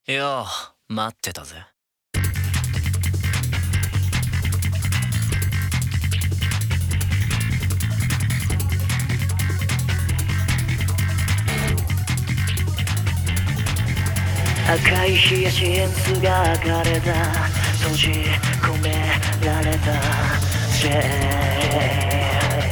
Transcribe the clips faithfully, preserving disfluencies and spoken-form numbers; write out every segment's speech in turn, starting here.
よう待ってたぜ。 赤いヒヤシンスが枯れた閉じ込められたジェー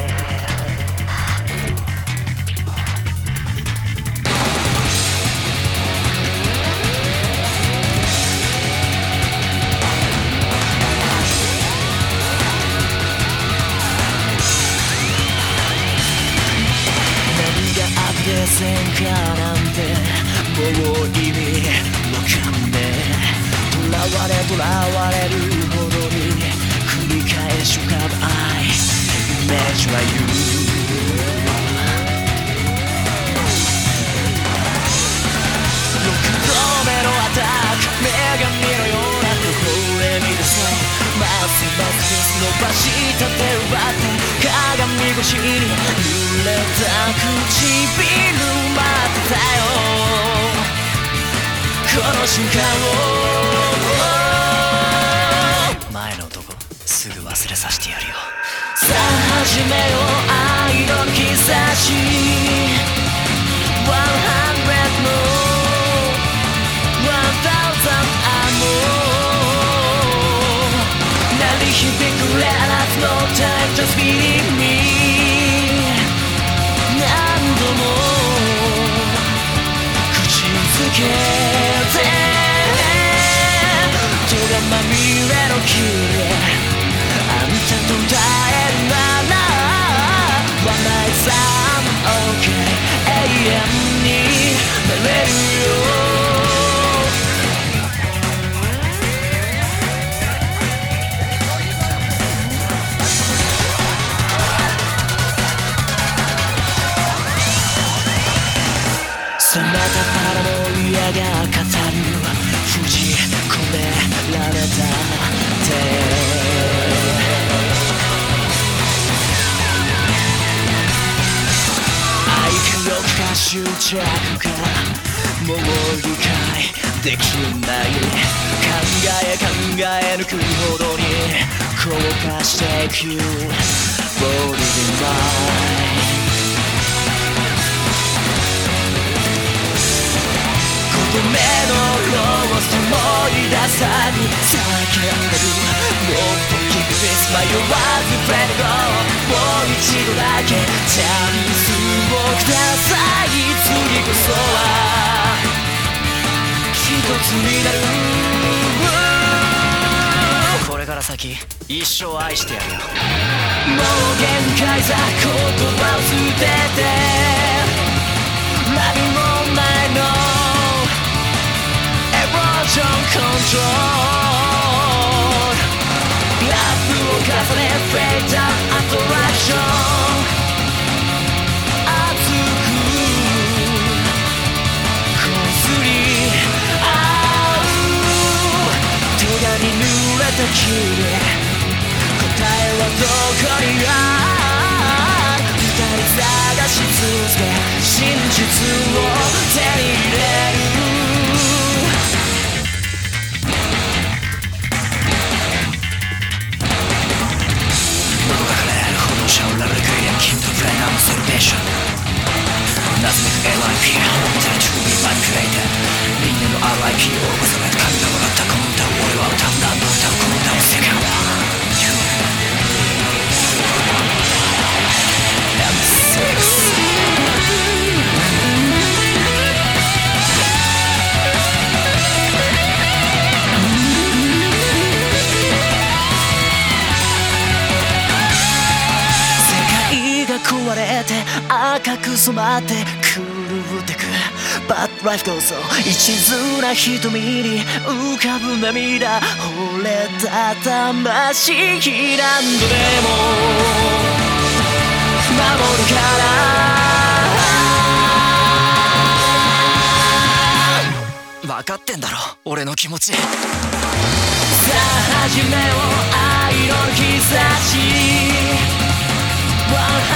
戦火なんてもう意味わかんねえ。囚われ囚われるほどに繰り返し浮かぶ愛、イメージは言うろくどめのアタック、女神のような微笑みでさえますます伸ばした手を奪って鏡越しに濡れた唇待ってたよ、この瞬間を。 前の男すぐ忘れさせてやるよ。 さあ始めよう愛の兆し、ひゃくのせんアモー鳴り響く Let us no time just believe me、 何度も口づけて戸がまみれの綺麗、あんたと歌えるなら One night stand OK 永遠になれるよ。冷めたパラノイアが語る封じ込められた手、愛か欲か執着かもう理解できない、考え考え抜くほどに硬化していく Body in mind、目のロース思い出さに叫んでる、もっとキックフェイス迷わずフレンド、もう一度だけチャンスをください、次こそは一つになる。 これから先一生愛してやるよ。 もう限界さ、言葉を捨てて何もないのControl ラップを重ね Fade down Attraction 熱くこすり合う、手がに濡れた霧、答えはどこにある、二人探し続け真実を手に入れる。 謎めく エルアイピー Time to be my creator、 みんなの アールアイピー を重ねた神がもらったこの歌を俺は歌う、何度歌うこの歌を世界は エムシックス壊れて赤く染まって狂ってく But life goes on、 一途な瞳に浮かぶ涙、惚れた魂何度でも守るから分かってんだろ俺の気持ち。さあ始めよう愛の兆し、ひゃく